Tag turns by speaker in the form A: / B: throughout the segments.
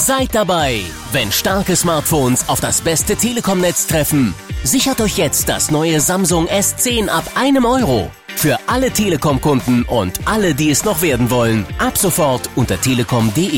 A: Seid dabei, wenn starke Smartphones auf das beste Telekom-Netz treffen. Sichert euch jetzt das neue Samsung S10 ab €1. Für alle Telekom-Kunden und alle, die es noch werden wollen. Ab sofort unter telekom.de.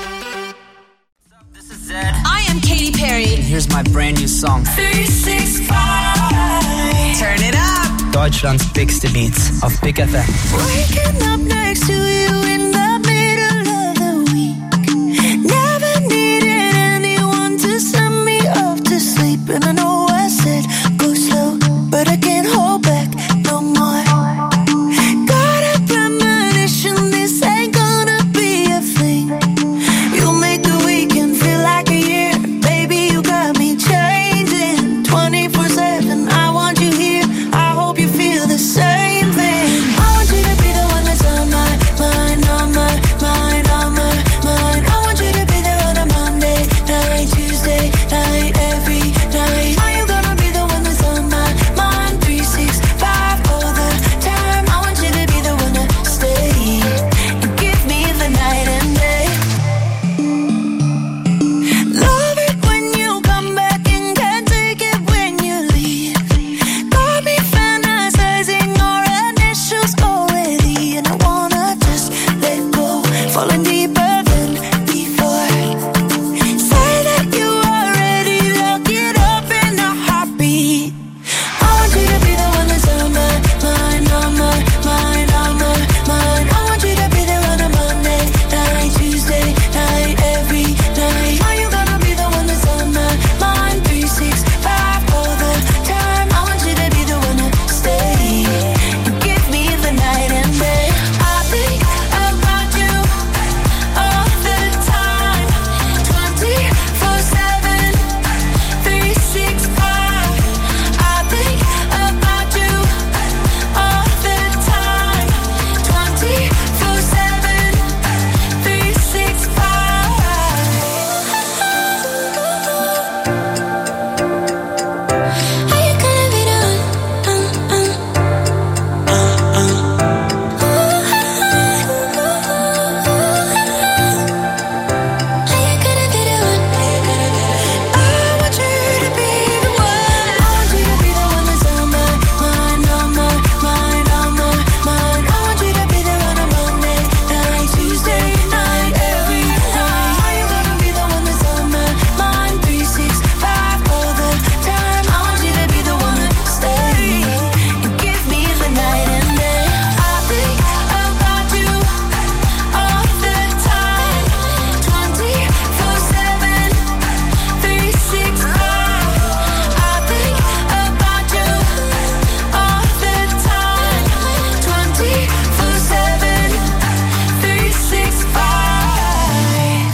B: I am Katy Perry.
C: And here's my brand new song.
B: 365. Turn it up.
C: Deutschlands bigste Beats auf Big FM.
B: Waking up next to you in the middle of the week. Never needed anyone to send me off to sleep. And I know I said go slow, but I can't hold back no more. Got a premonition, this ain't gonna be a thing. You make the weekend feel like a year. Baby, you got me changing 24/7. I want you here. I hope you feel the same thing. I want you to be the one that's on my mind, on my mind, on my mind. I want you to be there on a Monday night, Tuesday night, every night. Are you gonna be the one that's on my mind, 365 all the time? I want you to be the one to stay and give me the night and day. Love it when you come back and can't take it when you leave. Got me fantasizing our initials already, and I wanna just let go, falling deeper than before. Say that you are ready, lock it up in a heartbeat. I want you to be the one that's on my mind, on my mind, on my mind. I want you to be there on a Monday night, Tuesday night, every night. Are you gonna be the one that's on my mind, 365 all the time? I want you to be the one to stay and give me the night and day. I think about you all the time, 24/7, 365. I think about you all the time, 24/7, 365. Are you gonna be the one? Are you gonna be the one? I want you to be the one. I want you to be the one that's on my mind, on my mind, on my mind. I want you to be there on a Monday night, Tuesday night, every night. Are you gonna be the one that's on my mind, 365 all the time? I want you to be the one to stay and give me the night and day. I think about you all the time, 24/7, 365. I think about you all the time, 24/7, 365.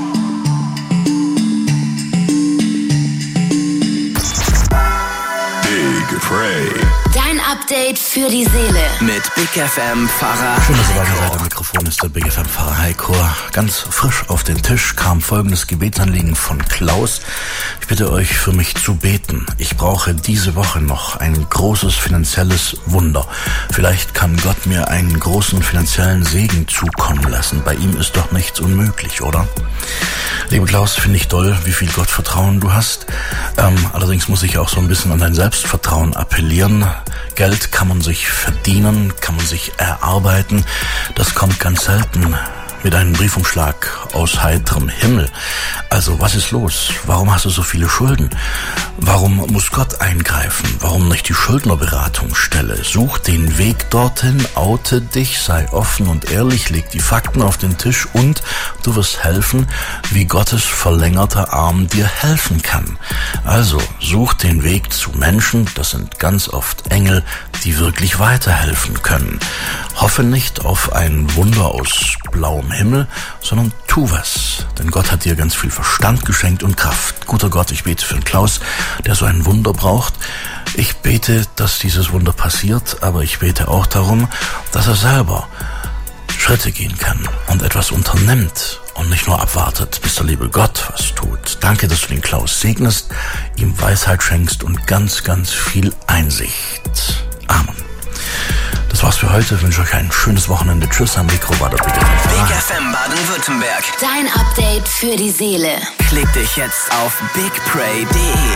D: Big Pray.
B: Dein Update für die Seele.
C: Mit Big FM Pfarrer
E: Schön, dass ihr dabei
C: Heiko.
E: seid. Am Mikrofon ist der Big FM Pfarrer Heiko. Ganz frisch auf den Tisch kam folgendes Gebetsanliegen von Klaus. Ich bitte euch, für mich zu beten. Ich brauche diese Woche noch ein großes finanzielles Wunder. Vielleicht kann Gott mir einen großen finanziellen Segen zukommen lassen. Bei ihm ist doch nichts unmöglich, oder? Lieber Klaus, finde ich toll, wie viel Gottvertrauen du hast. Allerdings muss ich auch so ein bisschen an dein Selbstvertrauen appellieren. Geld kann man sich verdienen, kann man sich erarbeiten. Das kommt ganz selten mit einem Briefumschlag aus heiterem Himmel. Also, was ist los? Warum hast du so viele Schulden? Warum muss Gott eingreifen? Warum nicht die Schuldnerberatungsstelle? Such den Weg dorthin, oute dich, sei offen und ehrlich, leg die Fakten auf den Tisch und du wirst helfen, wie Gottes verlängerter Arm dir helfen kann. Also, such den Weg zu Menschen, das sind ganz oft Engel, die wirklich weiterhelfen können. Hoffe nicht auf ein Wunder aus blauem Himmel, sondern tu was. Denn Gott hat dir ganz viel Verstand geschenkt und Kraft. Guter Gott, ich bete für den Klaus, der so ein Wunder braucht. Ich bete, dass dieses Wunder passiert, aber ich bete auch darum, dass er selber Schritte gehen kann und etwas unternimmt und nicht nur abwartet, bis der liebe Gott was tut. Danke, dass du den Klaus segnest, ihm Weisheit schenkst und ganz, ganz viel Einsicht. Amen. Das war's für heute. Ich wünsche euch ein schönes Wochenende. Tschüss, am Mikro war der Big FM.
C: Big FM Baden-Württemberg.
D: Dein Update für die Seele.
C: Klick dich jetzt auf bigpray.de.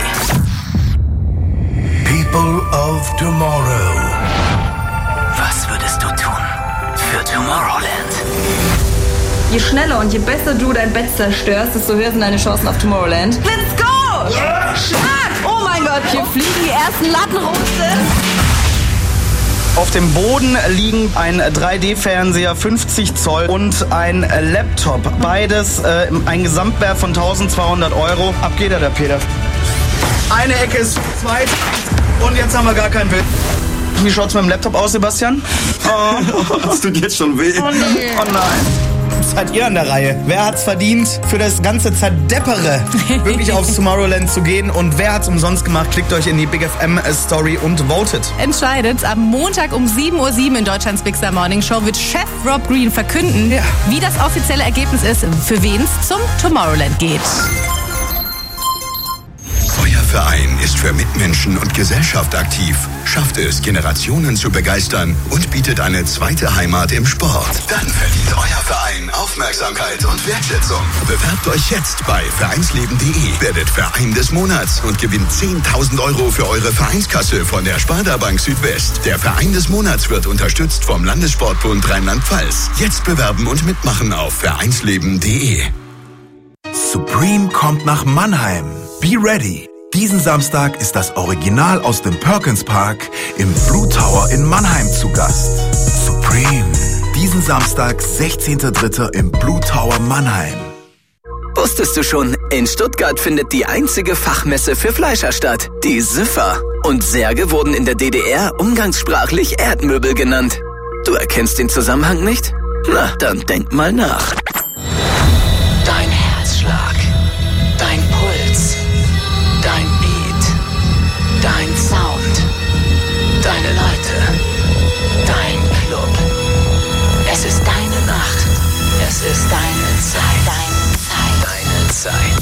F: People of Tomorrow.
C: Was würdest du tun für Tomorrowland?
G: Je schneller und je besser du dein Bett zerstörst, desto höher sind deine Chancen auf Tomorrowland. Let's go! Schlag! Oh mein Gott, hier fliegen die ersten Latten runter.
H: Auf dem Boden liegen ein 3D-Fernseher 50 Zoll und ein Laptop. Beides ein Gesamtwert von 1.200 Euro. Ab geht er, der Peter. Eine Ecke ist zweit und jetzt haben wir gar kein Bild. Wie schaut's mit dem Laptop aus, Sebastian? Oh.
I: Hast du jetzt schon weh?
H: Oh nee. Oh nein. Seid ihr an der Reihe? Wer hat's verdient, für das ganze Zerdeppere wirklich aufs Tomorrowland zu gehen? Und wer hat's umsonst gemacht? Klickt euch in die Big FM Story und votet.
J: Entscheidet. Am Montag um 7:07 Uhr in Deutschlands Big Star Morning Show wird Chef Rob Green verkünden, wie das offizielle Ergebnis ist, für wen es zum Tomorrowland geht.
F: Euer Verein ist für Mitmenschen und Gesellschaft aktiv, schafft es, Generationen zu begeistern und bietet eine zweite Heimat im Sport. Dann verdient euer Verein Aufmerksamkeit und Wertschätzung. Bewerbt euch jetzt bei vereinsleben.de, werdet Verein des Monats und gewinnt 10.000 Euro für eure Vereinskasse von der Sparda Bank Südwest. Der Verein des Monats wird unterstützt vom Landessportbund Rheinland-Pfalz. Jetzt bewerben und mitmachen auf vereinsleben.de.
K: Supreme kommt nach Mannheim. Be ready! Diesen Samstag ist das Original aus dem Perkins Park im Blue Tower in Mannheim zu Gast. Supreme. Diesen Samstag, 16.03. im Blue Tower Mannheim.
C: Wusstest du schon, in Stuttgart findet die einzige Fachmesse für Fleischer statt, die SIFA. Und Särge wurden in der DDR umgangssprachlich Erdmöbel genannt. Du erkennst den Zusammenhang nicht? Na, dann denk mal nach. Dein Herzschlag, dein Puls, dein Beat, dein Sound, deine Leute, dein Club. Es ist deine Nacht, es ist deine Zeit, deine Zeit.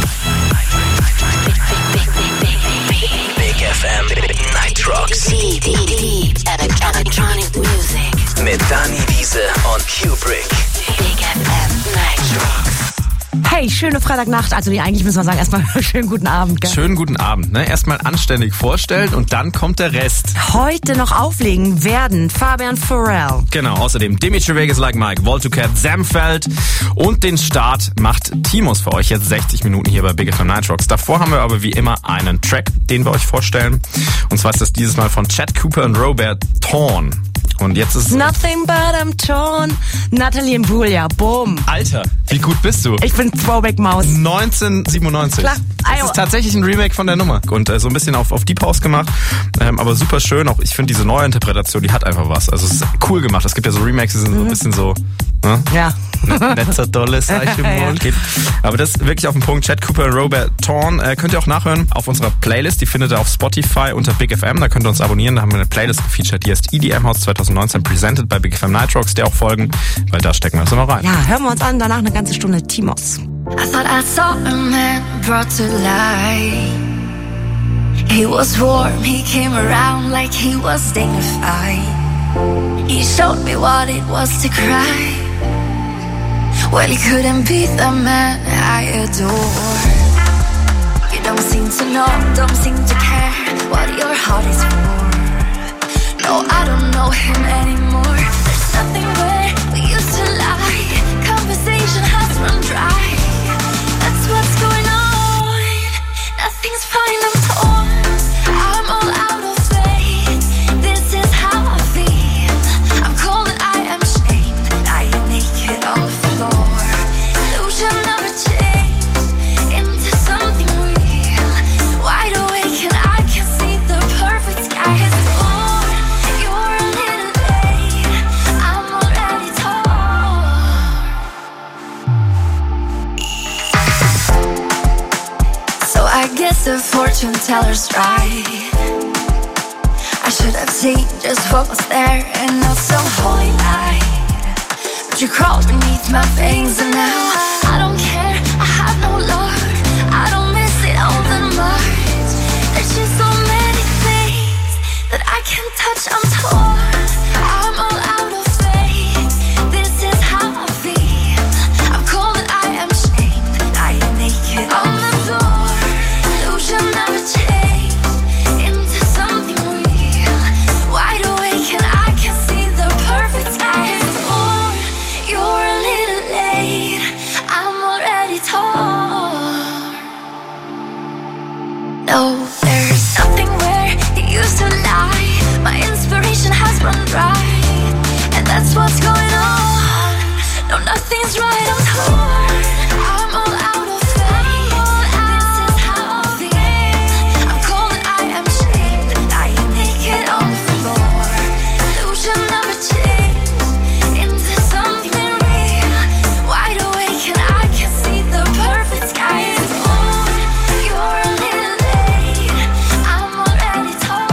C: Big FM Night Rocks. Deep electronic music. Mit Dani Wiese und Kubrick. Big FM Night Rocks.
J: Hey, schöne Freitagnacht. Also eigentlich müssen wir sagen, erstmal schönen guten Abend. Gell?
L: Schönen guten Abend. Ne? Erstmal anständig vorstellen und dann kommt der Rest.
J: Heute noch auflegen werden Fabian Farrell.
L: Genau, außerdem Dimitri Vegas Like Mike, Voltucat, Zamfeld und den Start macht Timus für euch jetzt 60 Minuten hier bei Big FM Night Rocks. Davor haben wir aber wie immer einen Track, den wir euch vorstellen. Und zwar ist das dieses Mal von Chad Cooper und Robert Thorn. Und jetzt ist
J: Nothing but I'm torn. Natalie Imbruglia, boom.
L: Alter, wie gut bist du?
J: Ich bin Throwback-Maus.
L: 1997. Klar. Das ist tatsächlich ein Remake von der Nummer. Und so ein bisschen auf Deep House gemacht. Aber super schön. Auch ich finde diese Neuinterpretation, die hat einfach was. Also es ist cool gemacht. Es gibt ja so Remakes, die sind so ein bisschen so... Ne?
J: Ja.
L: Nicht so tolles Zeichen. Aber das ist wirklich auf den Punkt. Chad Cooper und Robert Thorn könnt ihr auch nachhören auf unserer Playlist. Die findet ihr auf Spotify unter Big FM. Da könnt ihr uns abonnieren. Da haben wir eine Playlist gefeatured. Die heißt EDM House 2019 Presented bei Big FM Night Rocks. Der auch folgen, weil da stecken wir uns immer rein.
J: Ja, hören wir uns an. Danach eine ganze Stunde Timos.
B: I thought I saw a man brought to life. He was warm, he came around like he was dignified. He showed me what it was to cry. Well, he couldn't be the man I adore. You don't seem to know, don't seem to care what your heart is for. No, I don't know him anymore. There's nothing where we used to lie. Conversation has run dry. That's what's going on. Nothing's fine, I'm torn. I'm all out of faith. This is how I feel. I'm cold and I am shamed. I am naked on the floor. Illusion never changed into something real. Wide awake and I can see the perfect sky is born. You're a little late. I'm already torn. So I guess the fortune teller's right. I should have seen just what was there and not some holy light. But you crawled beneath my veins and now I don't care, I have no love. I don't miss it all that much. There's just so many things that I can't touch, I'm torn. nothing's right, I'm torn. I'm all out of faith. This is how I feel. I'm cold and I am shamed. Lying naked on the floor. Illusion of a change into something real. Wide awake and I can see the perfect sky is on. You're a little late. I'm already torn.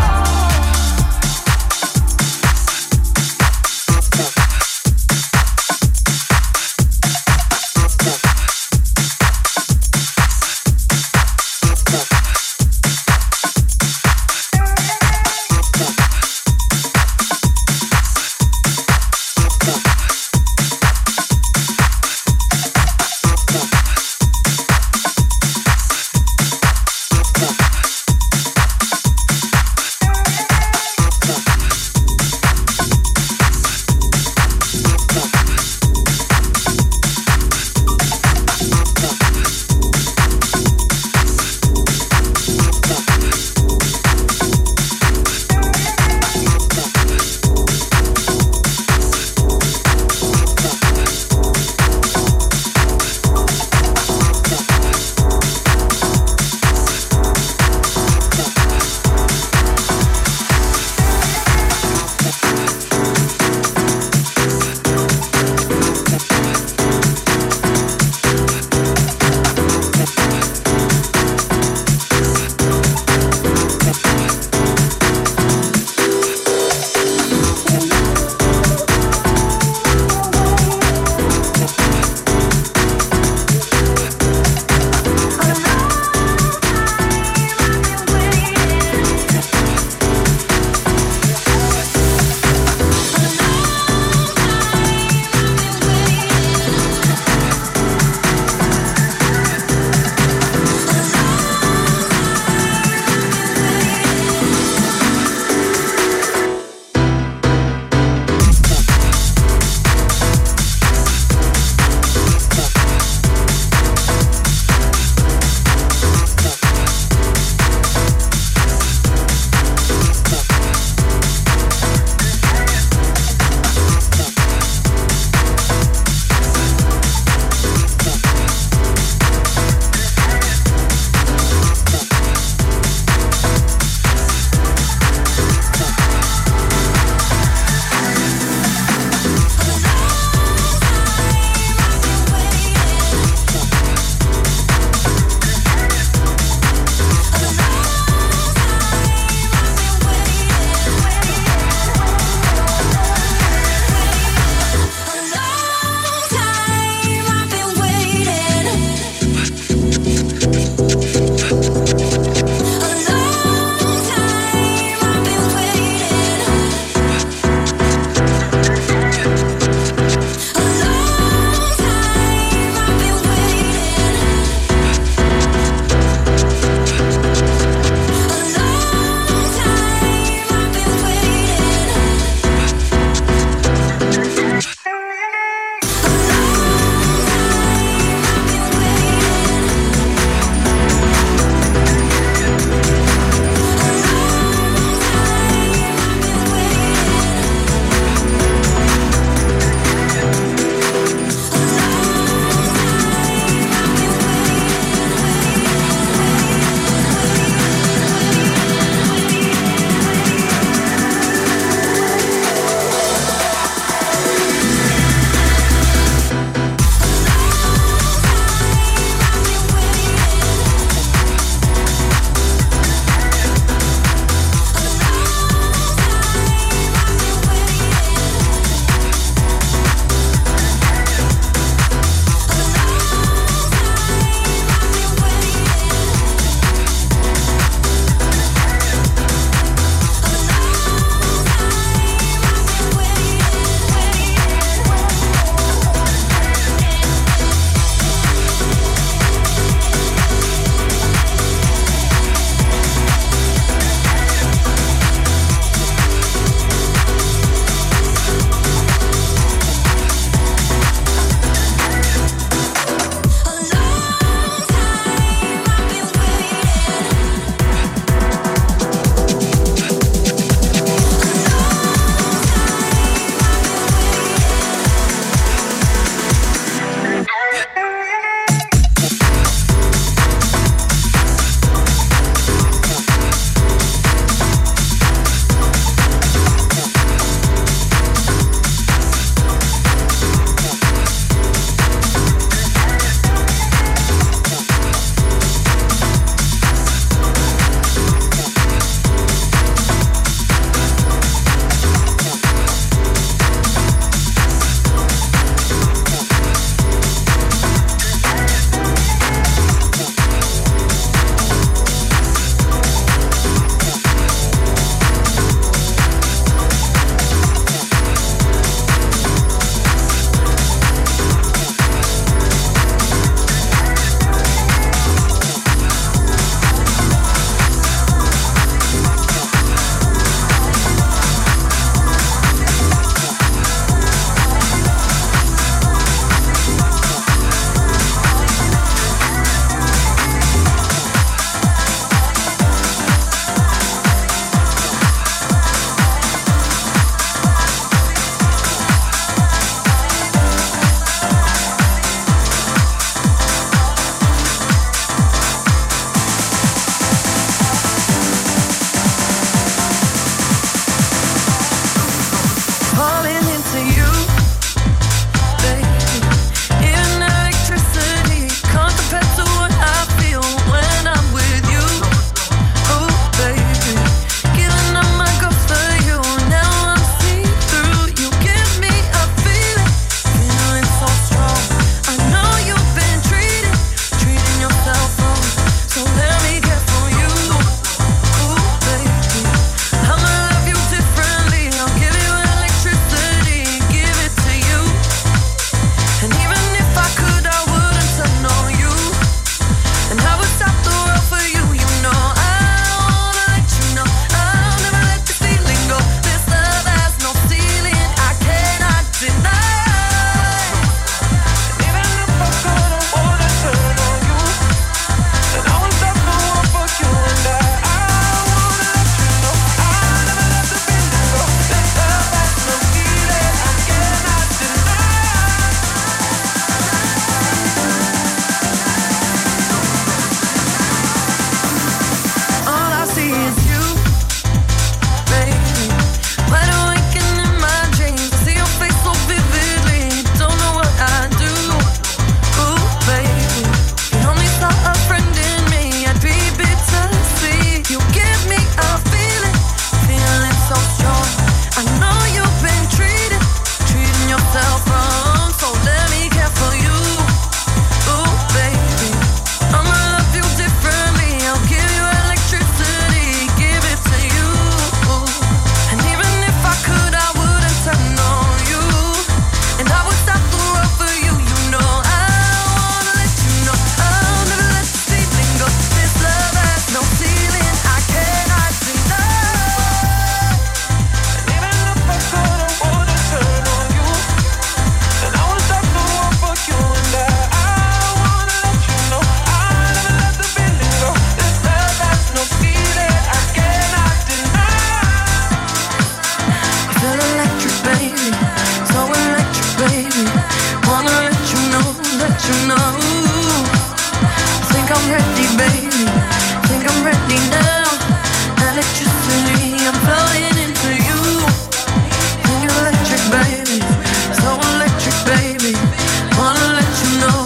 B: I'm ready, baby. Think I'm ready now. Electricity, I'm flowing into you. Think electric, baby. So electric, baby. Wanna let you know.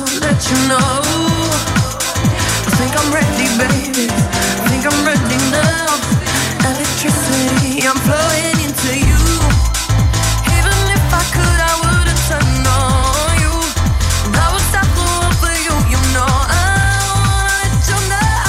B: I think I'm ready, baby. I think I'm ready now. Electricity, I'm flowing into you. Even if I could, I wouldn't turn on you. I would stop the world for you, you know. I wanna let you know.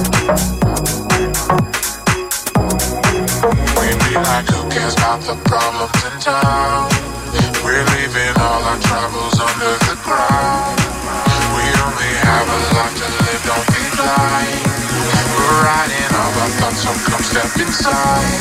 I: We'd be like, who cares about the problems in town? We're leaving all our troubles under the ground. We only have a life to live, don't be blind. We're riding all our thoughts, so come step inside.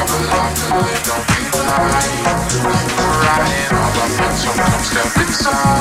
I: Step inside.